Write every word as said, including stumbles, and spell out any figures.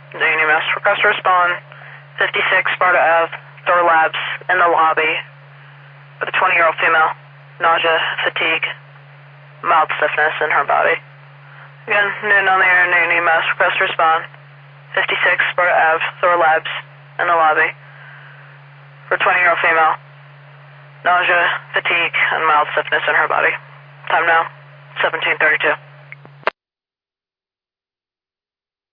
Noon E M S, request to respond. fifty-six Sparta Ave, Thor Labs, in the lobby, with a twenty-year-old female. Nausea, fatigue, mild stiffness in her body. Again, noon on the air, noon E M S, request to respond. fifty-six Sparta Ave, Thor Labs, in the lobby, for a twenty-year-old female. Nausea, fatigue, and mild stiffness in her body. Time now, seventeen thirty-two.